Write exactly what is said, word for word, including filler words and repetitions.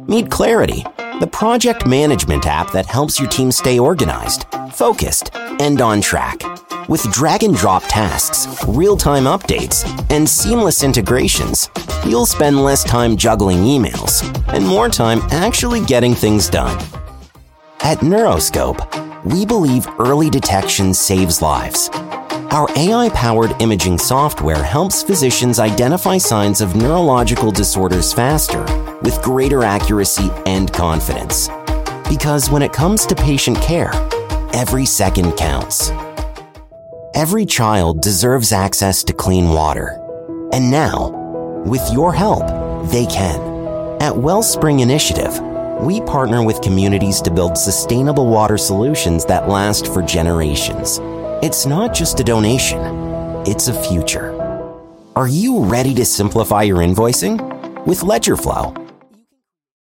Meet Clarity, the project management app that helps your team stay organized, focused, and on track. With drag-and-drop tasks, real-time updates, and seamless integrations, you'll spend less time juggling emails and more time actually getting things done. At Neuroscope, we believe early detection saves lives. Our A I-powered imaging software helps physicians identify signs of neurological disorders faster, with greater accuracy and confidence. Because when it comes to patient care, every second counts. Every child deserves access to clean water. And now, with your help, they can. At Wellspring Initiative, we partner with communities to build sustainable water solutions that last for generations. It's not just a donation, it's a future. Are you ready to simplify your invoicing? With LedgerFlow,